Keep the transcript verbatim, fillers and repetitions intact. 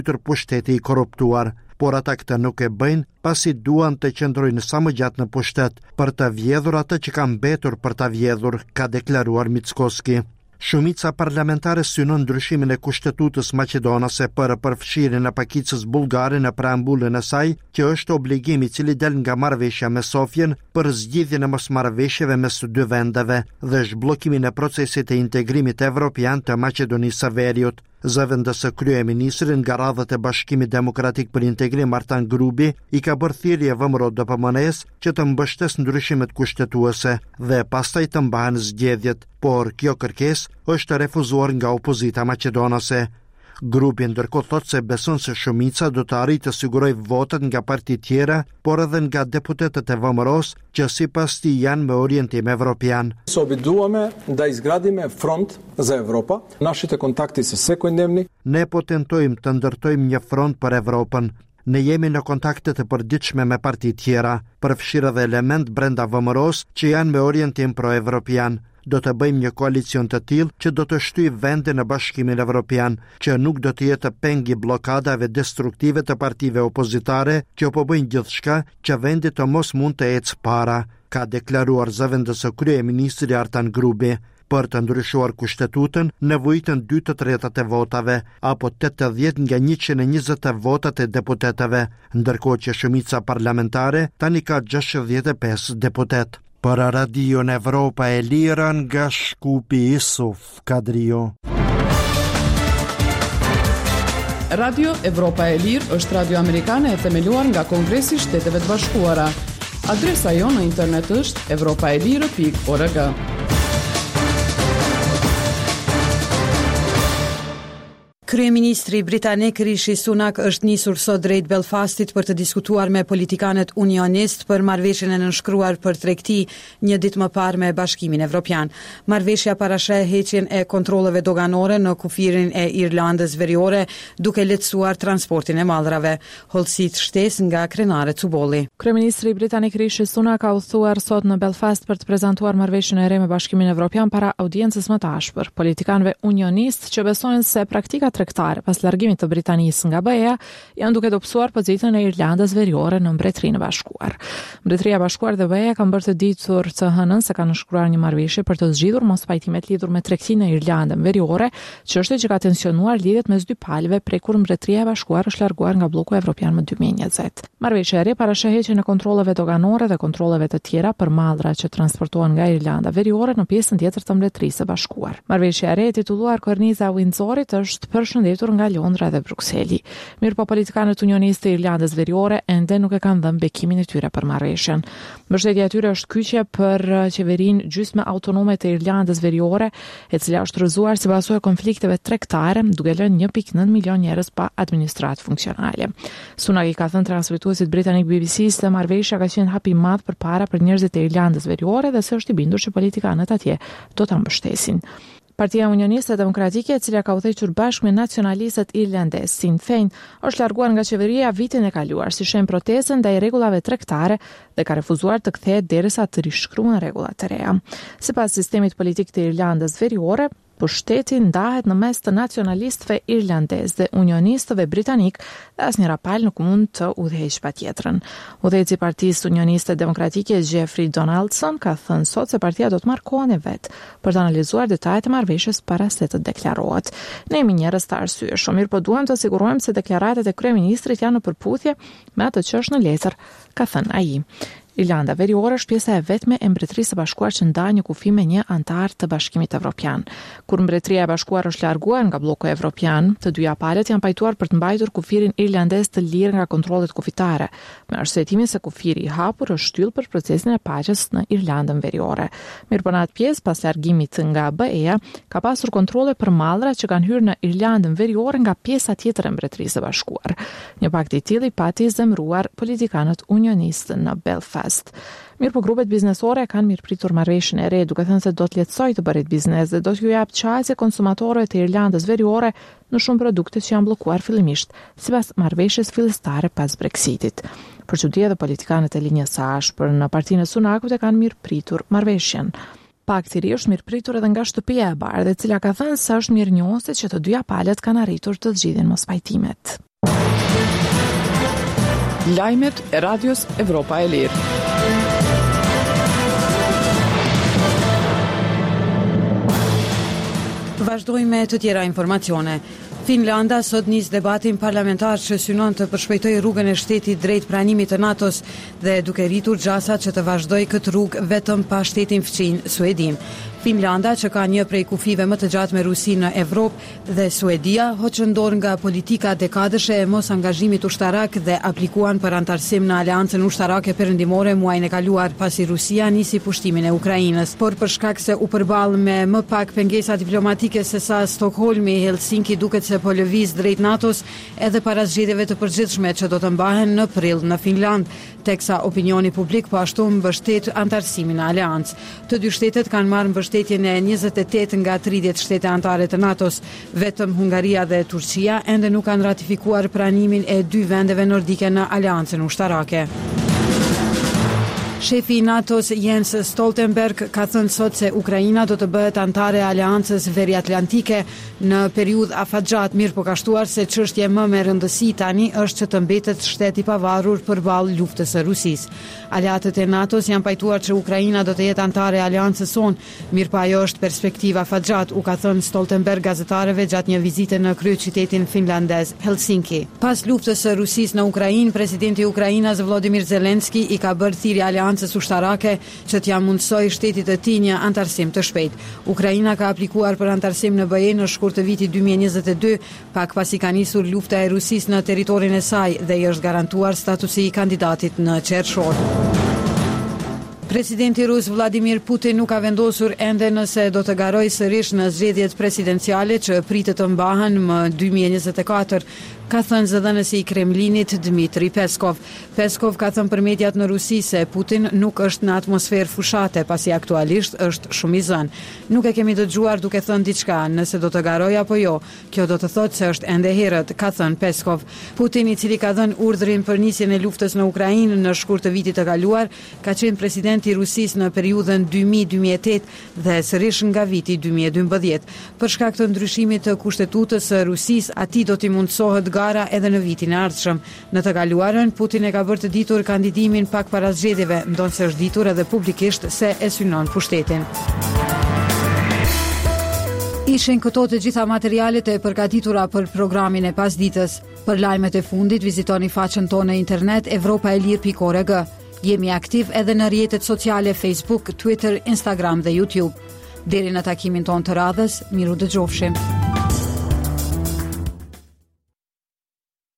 pushteti i korruptuar, por ata këtë nuk e bëjnë pasi duan të qëndrojnë sa më gjatë në pushtet për të vjedhur atë që ka mbetur për të vjedhur, ka deklaruar Mickoski. Shumica parlamentare synon ndryshimin e kushtetutës maqedonase për përfshirjen e pakicës bullgare në preambullën e saj, që është obligim i cili del nga marrëveshja me Sofjen për zgjidhjen e mosmarrëveshjeve mes së dy vendeve dhe zhbllokimin e procesit të integrimit evropian të Maqedonisë së Veriut. Zëvendësë kryeministri nga radhët e Bashkimit Demokratik për Integrim Artan Grubi i ka bërë thirrje V M R O D P M N-s që të mbështes ndryshimet kushtetuese dhe pastaj të mbahen zgjedhjet, por kjo kërkesë është refuzuar nga opozita maqedonase. Grupi ndërkohë thotë se beson se shumica do të arrijë të sigurojë votat nga parti tjera, por edhe nga deputetët e V M R O-s që sipas tij janë me orientim evropian. Se obiduame da izgradime front za Evropa, našите kontakti se sekojndemni. Ne po tentojmë të ndërtojmë një front për Evropën. Ne jemi në kontakte të përditshme me parti tjera, përfshirë edhe element brenda V M R O-s që janë me orientim pro-evropian. Do të bëjmë një koalicion të tillë që do të shtyjë vende në Bashkimin Evropian, që nuk do të jetë peng i bllokadave destruktive të partive opozitare që po bëjnë gjithçka që vendi të mos mund të ecë para, ka deklaruar zëvendësë kryeministri Artan Grubi. Për të ndryshuar kushtetutën, nevojitën dy të tretat e votave, apo tetëdhjetë nga njëqind e njëzet e votat e deputetëve, ndërkohë që shumica parlamentare tani ka gjashtëdhjetë e pesë deputet. Për Radion Evropa e Lirë nga Shkupi Isuf Kadrio. Radio Evropa e Lirë është radio amerikane e themeluar nga Kongresi i Shteteve të Bashkuara. Adresa jonë në internet është evropaelire pikë org. Kryeministri britanik Rishi Sunak është nisur sot drejt Belfastit për të diskutuar me politikanët unionist për marrëveshjen e nënshkruar për tregti një ditë më parë me Bashkimin Evropian. Marrëveshja parasheh heqjen e kontrolleve doganore në kufirin e Irlandës Veriore, duke lehtësuar transportin e mallrave. Hollësit shtesë nga krenaret Cubolli. Kryeministri britanik Rishi Sunak ka udhëtuar sot në Belfast për të prezantuar marrëveshjen e re me Bashkimin Evropian para audiencës më të ashpër. Politikanëve unionist që besojnë se praktikat tregtare pas largimit të Britanisë nga B E-ja janë duke dobësuar pozitën e Irlandës Veriore në Mbretërinë e Bashkuar. Mbretëria e Bashkuar dhe B E-ja kanë bërë të ditur të hënën se kanë nënshkruar një marrëveshje për të zgjidhur mospajtimet lidhur me tregtinë e Irlandën Veriore, çështje që ka tensionuar lidhjet mes dy palëve prej kur Mbretëria e Bashkuar është larguar nga bloku evropian më dy mijë e njëzet. Marrëveshja e re parasheh heqjen e kontrolleve doganore dhe kontrolleve të tjera për mallra që transportohen nga Irlanda Veriore në pjesën tjetër të Mbretërisë së Bashkuar. Marrëveshja e re e titulluar Korniza Windsorit është përshëndetur nga Londra dhe Brukseli. Mirë po politikanët unionistë të Irlandës Veriore ende nuk e kanë dhënë bekimin e tyre për marrëveshjen. Mbështetja e tyre është kyçje për qeverinë gjysmë autonome të Irlandës Veriore, e cila është rrëzuar si pasojë e konflikteve tregtare, duke lënë një pikë nëntë milion njerëz pa administratë funksionale. Sunak i ka thënë transmetuesit britanik B B C se marrëveshja ka qenë hap i madh përpara për njerëzit e Irlandës Veriore dhe se është i bindur që politikanët atje do ta mbështesin. Partia Unioniste Demokratike, e cila ka udhëhequr bashkë me nacionalistët irlandez Sinn Féin, është larguar nga qeveria vitin e kaluar si shenjë proteste ndaj rregullave tregtare dhe ka refuzuar të kthehet derisa të rishkruhen rregullat të reja. Sipas sistemit politik të Irlandës Veriore, pushteti ndahet në mes të nacionalistëve irlandez dhe unionistëve britanik dhe asnjëra palë nuk mund të udhëheqë patjetrën. Udhëheqësi i Partisë Unioniste Demokratike Jeffrey Donaldson ka thënë sot se partia do të marrë kohën e vet për të analizuar detajet e marrëveshjes para se të deklarohet. Ne jemi njerëz të arsyeshëm, mirë po duhem të sigurohem se deklaratat e kryeministrit janë në përputhje me atë që është në letër, ka thënë ai. Irlanda Veriore është pjesa e vetme e Mbretërisë së Bashkuar që nda një kufi me një antar të Bashkimit Evropian. Kur Mbretëria e Bashkuar është larguar nga bloku evropian, të dyja palët janë pajtuar për të mbajtur kufirin irlandez të lirë nga kontrollet kufitare, me arsyetimin se kufiri i hapur është shtyllë për procesin e paqes në Irlandën Veriore. Mirë po në atë pjesë, pas largimit nga B E-ja, ka pasur kontrolle për mallra që kanë hyrë në Irlandën Veriore nga pjesa tjetër e Mbretërisë së Bashkuar. Një pakt i tillë i pati zemëruar politikanët unionistë në Belfast. Mirë po grupet biznesore kanë mirëpritur marrëveshjen e re, duke thënë se do të lehtësojë të bëret biznes dhe do t'ju jap çajse konsumatorëve të Irlandës Veriore në shumë produkte që janë bllokuar fillimisht, sipas marrëveshjes fillestare pas Brexitit. Për çudi edhe politikanët e linjës së ashpër në partinë e Sunakut e kanë mirëpritur marrëveshjen. Pakti i ri është mirëpritur edhe nga Shtëpia e Bardhë, e cila ka thënë se është mirënjohëse që të dyja palët kanë arritur të zgjidhin mospajtimet. Lajmet e Radios Evropa e Lirë. Vazhdojmë me të tjera informacione. Finlanda sot nis debatin parlamentar që synon të përshpejtojë rrugën e shtetit drejt pranimit të NATO-s dhe duke rritur gjasat që të vazhdojë këtë rrugë vetëm pa shtetin fëmijë suedin. Finlanda, që ka një prej kufive më të gjatë me Rusinë në Evropë, dhe Suedia hoqën dorë nga politika dekadëshe e mos angazhimit ushtarak dhe aplikuan për antarësim në Aleancën Ushtarake Perëndimore muajin e kaluar pasi Rusia nisi pushtimin e Ukrainës. Por për shkak se u përball me më pak pengesa diplomatike se sa Stockholmi, Helsinki duket se po lëviz drejt NATO-s edhe para zgjedhjeve të përgjithshme që do të mbahen në prill në Finland, teksa opinioni publik po ashtu mbështet antarësimin në Aleancë. Të dy shtetet kanë marrë mbështetjen e njëzet e tetë nga tridhjetë shtete anëtare të NATO-s. Vetëm Hungaria dhe Turqia ende nuk kanë ratifikuar pranimin e dy vendeve nordike në Aleancën Ushtarake. Shefi i NATO-s Jens Stoltenberg ka thënë sot se Ukraina do të bëhet anëtare e Aleancës Veriatlantike në periudhë afatgjat, mirë po ka shtuar se çështje më me rëndësi tani është që të mbetet shtet i pavarur përballë luftës së Rusisë. Aleatët e NATO-s janë pajtuar që Ukraina do të jetë anëtare e Aleancës sonë, mirë po ajo është perspektiva afatgjat, u ka thënë Stoltenberg gazetarëve gjatë një vizite në kryeqytetin finlandez Helsinki. Pas luftës së Rusisë në Ukrainë, presidenti i Ukrainës Volodymyr Zelensky i ka bërë thirrje Aleancës Ushtarake që t'ja mundsoj shtetit të tij një antarësim të shpejtë. Ukraina ka aplikuar për antarësim në B E në shkurt të vitit dy mijë e njëzet e dy, pak pasi ka nisur lufta e Rusisë në territorin e saj dhe i është garantuar statusi i kandidatit në qershor. Presidenti rus Vladimir Putin nuk ka vendosur ende nëse do të garojë sërish në zgjedhjet presidenciale që pritet të mbahen më dy mijë e njëzet e katër, ka thënë zëdhënësi i Kremlinit Dmitri Peskov. Peskov ka thënë për mediat në Rusi se Putin nuk është në atmosferë fushate, pasi aktualisht është shumë i zënë. Nuk e kemi dëgjuar duke thënë diçka, nëse do të garoj apo jo. Kjo do të thotë se është ende herët, ka thënë Peskov. Putin, i cili ka dhënë urdhrin për nisjen e luftës në Ukrainë në shkurt të vitit të kaluar, ka qenë president i Rusisë në periudhën dy mijë deri dy mijë e tetë dhe sërish nga viti dy mijë e dymbëdhjetë. Për shkak të ndryshimit të kushtetutës së Rusisë, atij do t'i mundsohet gara edhe në vitin e ardhshëm. Në të kaluarën, Putin e ka bërë të ditur kandidimin pak para zgjedhjeve, ndonse është ditur edhe publikisht se e synon pushtetin. Ishin këto të gjitha materialet e përgatitura për programin e pasditës. Për lajmet e fundit, vizitoni faqen tonë në internet evropa e lirë pikë org. Jemi aktiv edhe në rrjetet sociale Facebook, Twitter, Instagram dhe YouTube. Deri në takimin tonë të radhës, miru dëgjofshim.